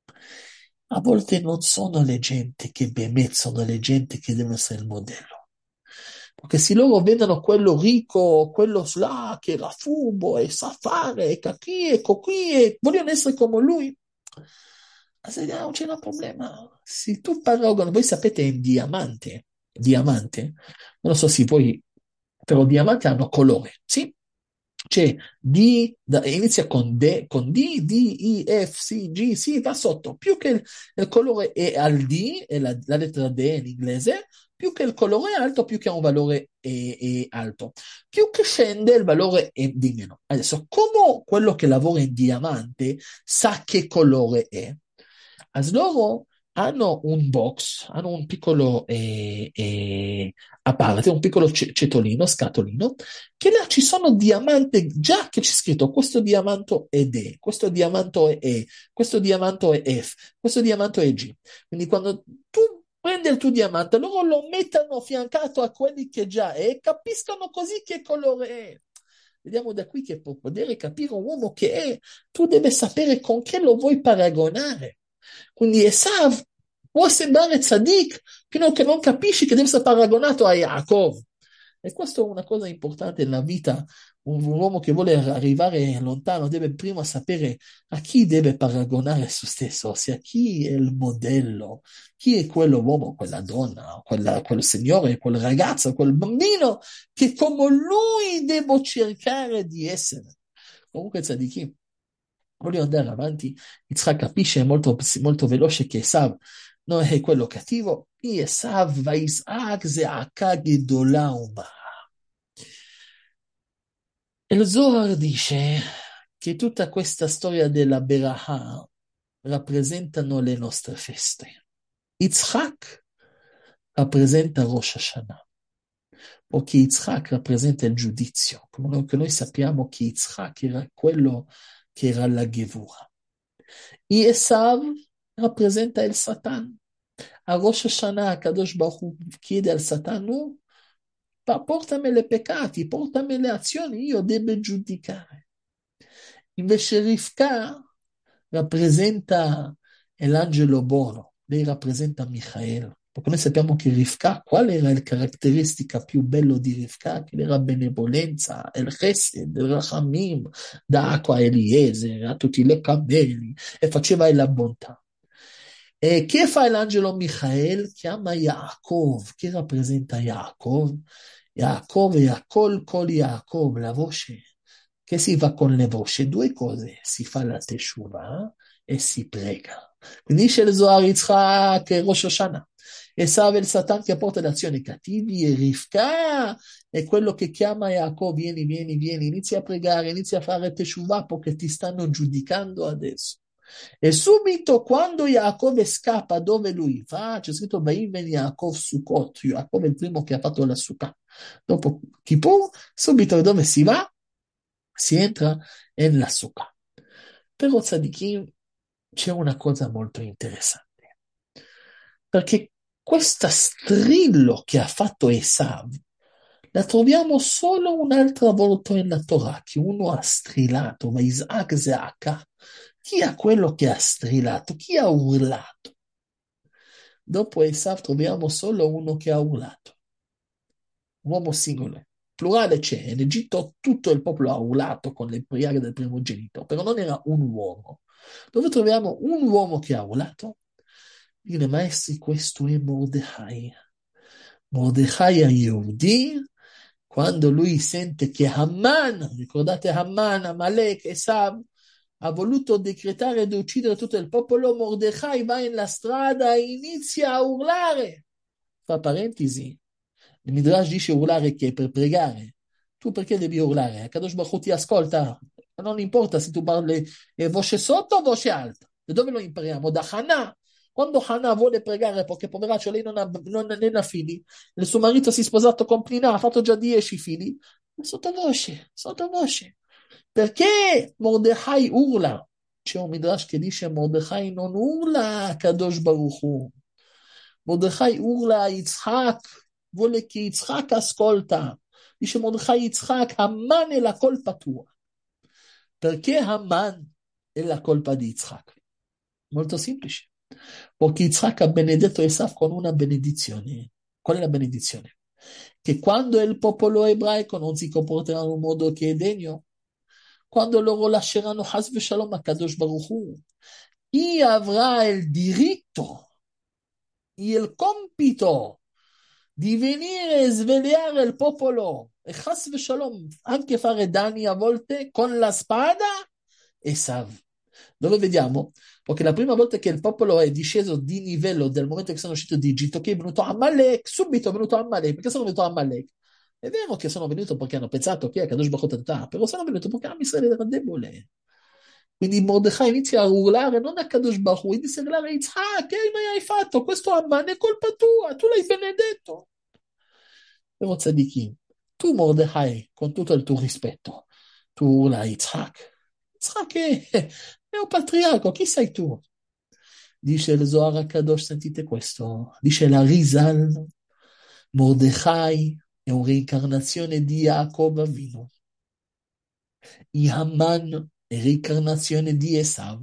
A volte non sono le gente che bemet, sono le gente che devono essere il modello. Perché se loro vedono quello ricco, quello là che la fumo e sa fare, e cacchi e cocchi e vogliono essere come lui, allora non c'è un problema. Se tu paragoni, voi sapete in diamante, diamante, non so se voi, però diamante hanno colore, sì? C'è D, da- inizia con D, con D, D, I, F, C, G, sì, va sotto. Più che il, il colore è al D, è la, la lettera D in inglese, più che il colore è alto, più che ha un valore è, è alto. Più che scende, il valore è di meno. Adesso, come quello che lavora in diamante sa che colore è? A loro hanno un box, hanno un piccolo eh, eh, a parte, un piccolo ce- cetolino, scatolino, che là ci sono diamanti, già che c'è scritto questo diamanto è D, questo diamanto è E, questo diamanto è F, questo diamanto è G. Quindi quando tu prendi il tuo diamante, loro lo mettono fiancato a quelli che già è e capiscono così che colore è. Vediamo da qui che per poter capire un uomo che è, tu devi sapere con che lo vuoi paragonare. Quindi Esav può sembrare tzaddik fino a che non capisci che deve essere paragonato a Yaakov. E questa è una cosa importante nella vita. Un, un uomo che vuole arrivare lontano deve prima sapere a chi deve paragonare se stesso, ossia chi è il modello, chi è quell'uomo, quella donna, quella, quel signore, quel ragazzo, quel bambino che come lui devo cercare di essere. Comunque, tzaddikim, voglio andare avanti. Yitzhak capisce molto, molto veloce che Esav non è quello cattivo. E Esav va Isaac ze'aka gedola uma. E lo Zohar dice che tutta questa storia della Beraha rappresentano le nostre feste. Yitzhak rappresenta Rosh Hashanah, perché Yitzhak rappresenta il giudizio, come noi, che noi sappiamo che Yitzhak era quello che era la Gevura. E Esav rappresenta il Satan. A Rosh Hashanah, Kadosh Baruch Hu chiede al Satano, portami le peccati, portami le azioni, io devo giudicare. Invece Rivka rappresenta l'angelo buono, lei rappresenta Michael, perché noi sappiamo che Rivka, qual era la caratteristica più bella di Rivka? Che era benevolenza, il chesed, il rachamim, da acqua a Eliezer, a tutti i cammelli, e faceva la bontà. E che fa l'angelo Michael? Chiama Yaakov, che rappresenta Yaakov? Yaakov è Akol Kol Yaakov, la voce che si fa con le voci, due cose, si fa la teshuva e si prega. Quindi dice il Zohar Yitzhak e Rosh Hashanah. E salve il Satan che porta le azioni cattivi e Rivka è quello che chiama Yaakov, vieni, vieni, vieni, inizia a pregare, inizia a fare teshuva perché ti stanno giudicando adesso. E subito quando Yaakov scappa dove lui va, c'è scritto Vaiven Yaakov Sukkot, Yaakov è il primo che ha fatto la sukkah. Dopo Kippur, subito dove si va? Si entra nella sukkah. Però tzadikim c'è una cosa molto interessante, perché questa strillo che ha fatto Esav la troviamo solo un'altra volta nella Torah, che uno ha strillato, ma Isaac Zeaka, chi è quello che ha strillato? Chi ha urlato? Dopo Esav troviamo solo uno che ha urlato, un uomo singolare. Plurale c'è, in Egitto tutto il popolo ha urlato con le preghiere del primogenito, però non era un uomo. Dove troviamo un uomo che ha urlato? Dire, maestri, questo è Mordechai. Mordechai a Yehudi, quando lui sente che Haman, ricordate Haman, Amalek, Esav, ha voluto decretare di uccidere tutto il popolo, Mordechai va nella strada e inizia a urlare. Fra parentesi, il Midrash dice urlare che è per pregare. Tu perché devi urlare? Kadosh Baruch Hu ti ascolta. Non importa se tu parli eh, voce sotto o voce alta. Da dove lo impariamo? Da Hannah. Quando Hannah vuole pregare perché poveraccio lei non ha, non, non ha figli, il suo marito si è sposato con Pnina, ha fatto già dieci figli, sottovoce, sottovoce. Perché Mordechai urla? C'è un Midrash che dice Mordechai non urla a Kadosh Baruch Hu. Mordechai urla a Yitzhak, vuole che Yitzhak ascolta. Dice Mordechai Yitzhak, Haman è la colpa tua. Perché Haman è la colpa di Yitzhak? Molto semplice. Perché Yitzhak ha benedetto Esav con una benedizione. Qual è la benedizione? Che quando il popolo ebraico non si comporterà in un modo che è degno, quando loro lasceranno Hasbe Shalom a Kadosh Baruch Hu, chi avrà il diritto, il compito di venire e svegliare il popolo e Hasbe Shalom, anche fare danni a volte con la spada, Esav. Dove vediamo? Perché la prima volta che il popolo è disceso di livello dal momento che sono uscito di Egitto, che è venuto Amalek, subito è venuto Amalek. Perché sono venuto Amalek? È vero che sono venuto perché hanno pensato che è Kadosh Baruch Hu, però sono venuto perché Am Israele era debole. Quindi Mordecai inizia a urlare non a Kadosh Baruch Hu, inizia a urlare a Yitzhak, che mi hai fatto? Questo Amman è colpa tua, tu l'hai benedetto. Però tzadikim, tu Mordecai, con tutto il tuo rispetto, tu urla a Yitzhak. Yitzhak è, è un patriarca, chi sei tu? Dice il Zohar HaKadosh, sentite questo, dice la Rizal, Mordecai è una reincarnazione di Yaakov Avinu. Haman è reincarnazione di Esav.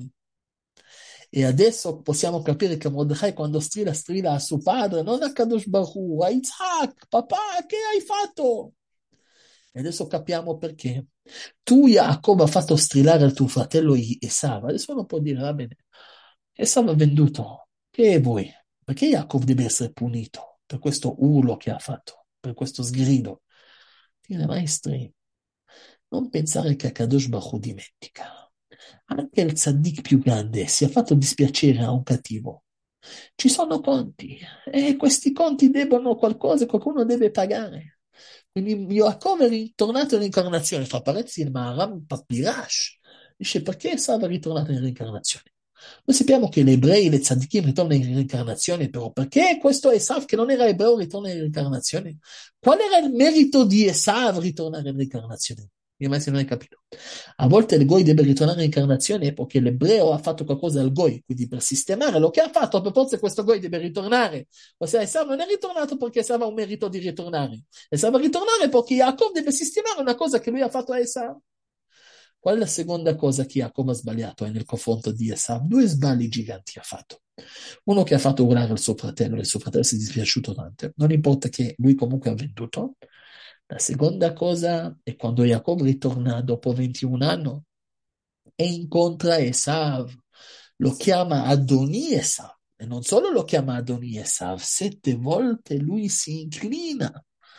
E adesso possiamo capire che Mordecai quando strilla, strilla a suo padre, non a Kadosh Baruch Hu, a Yitzhak, papà, che hai fatto? E adesso capiamo perché. Tu, Jacob, ha fatto strillare al tuo fratello Esav. Adesso uno può dire, va bene, Esav ha venduto. Che vuoi? Perché Jacob deve essere punito per questo urlo che ha fatto, per questo sgrido? Dire, maestri, non pensare che Kadosh Baruch Hu dimentica. Anche il tzaddik più grande si è fatto dispiacere a un cattivo. Ci sono conti e questi conti debbono qualcosa, qualcuno deve pagare. Quindi Yaakov è ritornato in reincarnazione, fa parezzi il Maharam Papirash. Dice perché Esav è ritornato in reincarnazione? Noi sappiamo che gli ebrei, le tzaddikim ritornano in reincarnazione, però perché questo Esav che non era ebreo ritorna in reincarnazione? Qual era il merito di Esav ritornare in reincarnazione? Io mai se non hai capito. A volte il Goi deve ritornare in incarnazione perché l'ebreo ha fatto qualcosa al Goi, quindi per sistemare lo che ha fatto, per forza questo Goi deve ritornare. Ossia, Esav non è ritornato perché Esav ha un merito di ritornare. Esav va a ritornare perché Yaakov deve sistemare una cosa che lui ha fatto a Esav. Qual è la seconda cosa che Yaakov ha sbagliato nel confronto di Esav? Due sbagli giganti ha fatto. Uno che ha fatto urlare il suo fratello, e il suo fratello si è dispiaciuto tanto. Non importa che lui comunque ha venduto. La seconda cosa è quando Jacob ritorna dopo ventuno anni e incontra Esav, lo chiama Adoni Esav, e non solo lo chiama Adoni Esav, sette volte lui si inclina.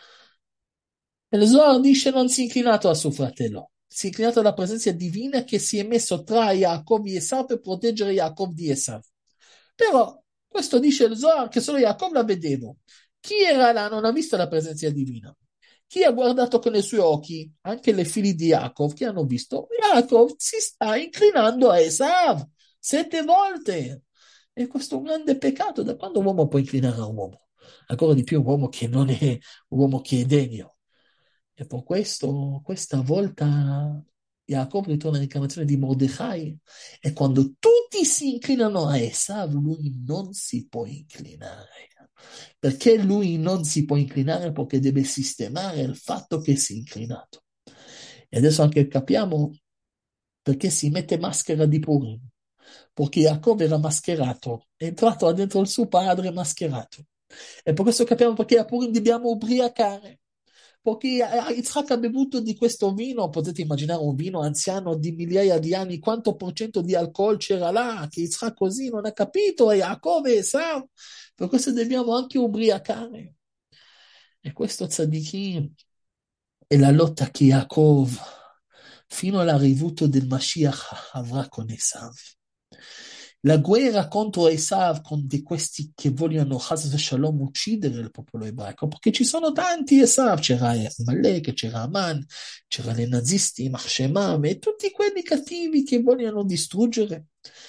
E lo Zohar dice non si è inclinato a suo fratello, si è inclinato alla presenza divina che si è messo tra Jacob e Esav per proteggere Jacob di Esav. Però questo dice il Zohar che solo Jacob la vedeva. Chi era là non ha visto la presenza divina. Chi ha guardato con i suoi occhi, anche le figlie di Yaakov, che hanno visto, Yaakov si sta inclinando a Esav sette volte. E questo è un grande peccato. Da quando un uomo può inclinare a un uomo? Ancora di più un uomo che non è un uomo che è degno. E per questo, questa volta, Jacob ritorna all'incarnazione di Mordecai e quando tutti si inclinano a Esav, lui non si può inclinare. Perché lui non si può inclinare? Perché deve sistemare il fatto che si è inclinato. E adesso anche capiamo perché si mette maschera di Purim. Perché Jacob era mascherato, è entrato dentro il suo padre mascherato. E per questo capiamo perché a Purim dobbiamo ubriacare. Perché Yitzhak ha bevuto di questo vino, potete immaginare un vino anziano di migliaia di anni, quanto per cento di alcol c'era là, che Yitzhak così non ha capito, e Jacob e Esav, per questo dobbiamo anche ubriacare. E questo tzadikim è la lotta che Yaakov, fino all'arrivuto del Mashiach, avrà con Esav. La guerra contro Esav, con di questi che vogliono Chas Shalom uccidere il popolo ebraico, perché ci sono tanti Esav, c'era Amalek, c'era Aman, c'erano i nazisti, Marshemam e tutti quelli cattivi che vogliono distruggere.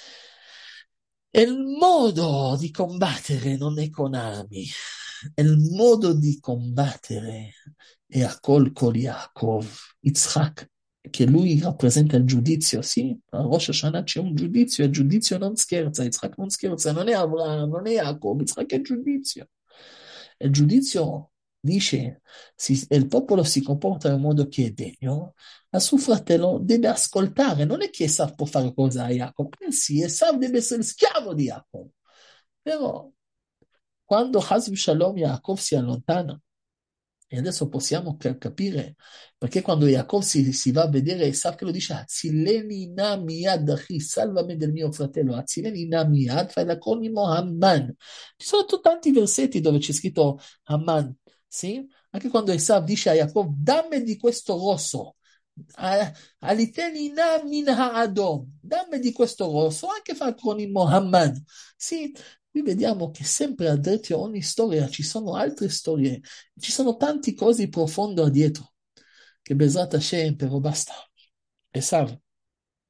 E il modo di combattere non è con armi, è il modo di combattere è a Kol Kol Yaakov, Yitzhak, che lui rappresenta il giudizio, sì, a Rosh Hashanah c'è un giudizio, e il giudizio non scherza, Yitzhak non scherza, non è Abraham, non è Jacob, Yitzhak è il giudizio. E il giudizio dice, se il popolo si comporta in un modo che è degno, a suo fratello deve ascoltare, non è che Esav può fare cosa a Jacob, bensì Esav deve essere schiavo di Jacob. Però quando Hasv Shalom Yaakov si allontana, e adesso possiamo ca- capire perché quando Jacob si, si va a vedere Esav che lo dice Azzileni na miyad achi, salvami del mio fratello, Azzileni na miyad, fai l'acronimo Haman. Ci sono tu- tanti versetti dove c'è scritto Haman, sì? Anche quando Esav dice a Jacob dammi di questo rosso, a- aliteni na min ha'adom, dammi di questo rosso, anche fa l'acronimo Haman, sì? Qui vediamo che sempre a dietro ogni storia ci sono altre storie, ci sono tanti cose profonde dietro, che Bezrat Hashem però basta. Esav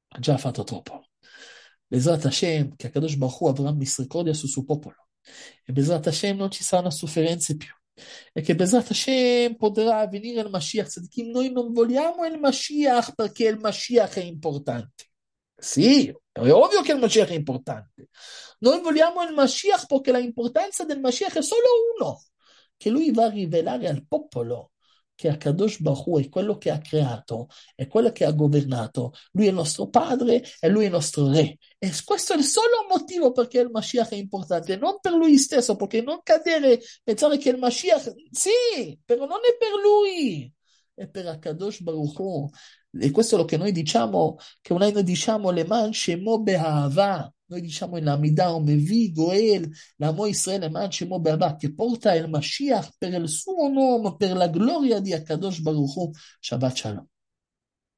ha già fatto troppo. Bezrat Hashem, che Akadosh Baruch Hu avrà misericordia sul suo popolo. E Bezrat Hashem non ci saranno sofferenze più. E che Bezrat Hashem potrà venire il Mashiach Tzadikim. Noi non vogliamo il Mashiach perché il Mashiach è importante. Sì, è ovvio che il Mashiach è importante. Noi vogliamo il Mashiach perché l'importanza del Mashiach è solo uno, che lui va a rivelare al popolo che Akadosh Baruch Hu è quello che ha creato, è quello che ha governato, lui è il nostro padre e lui è il nostro re. E questo è il solo motivo perché il Mashiach è importante, non per lui stesso, perché non cadere, pensare che il Mashiach, sì, però non è per lui, è per Akadosh Baruch Hu. E questo è lo che noi diciamo, che noi diciamo le man shemo be'ahava, noi diciamo in Amidah, Omevi, Goel, l'amo Israele, man shemo be'ahava, che porta il Mashiach per il suo nome, per la gloria di Akadosh Baruch Hu. Shabbat Shalom.